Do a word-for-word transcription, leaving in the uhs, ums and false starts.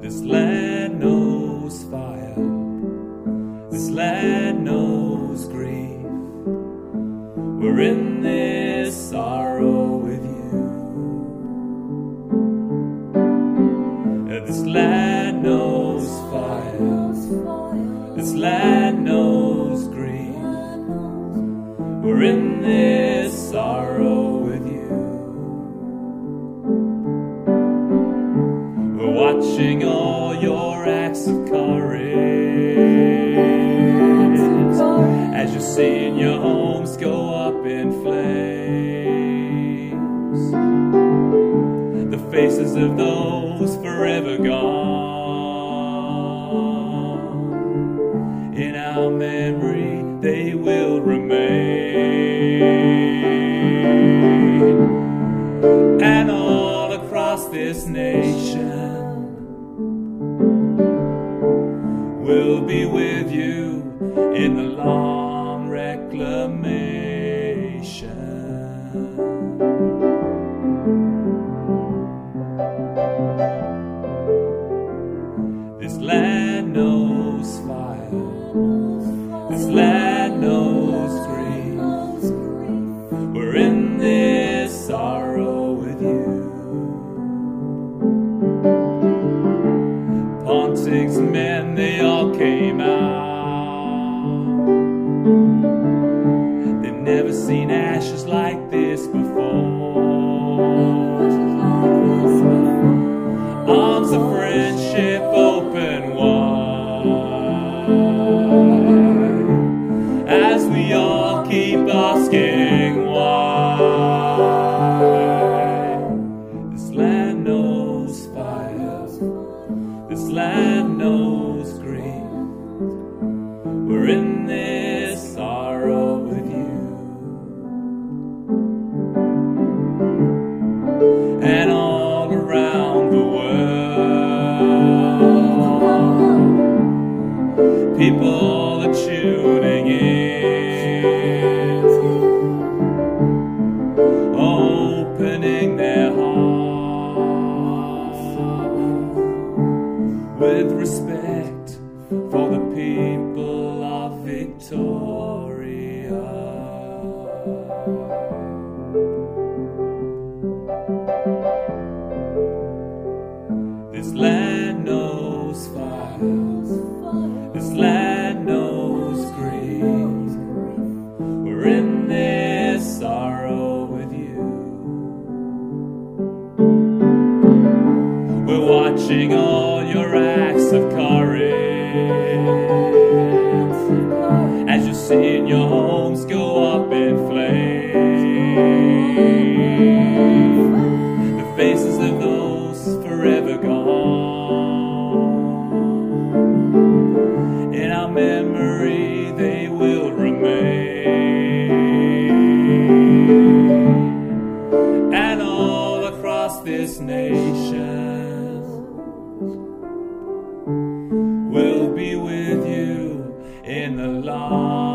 This land knows fire. This land knows grief. We're in this sorrow with you. This land knows fire. This land knows grief. We're in this sorrow with you. We're watching all your acts of courage as you're seeing your homes go up in flames. The faces of those forever gone, in our memory they will remain. And all across this nation we'll be with you in the long reclamation. This land knows fire. This land knows grief. We're in this sorrow with you. Ponting's men, they all came out. They've never seen ashes like this before. Arms of friendship open wide as we all keep asking why. This land knows fire. This land knows grief. We're in this sorrow with you. And all around the world, people are tuning in, opening their hearts with respect for the people of Victoria. This land knows fire. This land knows grief. We're in this sorrow with you. We're watching all your acts of courage as you're seeing your homes go up in flames. The faces of those forever gone, in our memory they will remain. And all across this nation we'll be with you in the long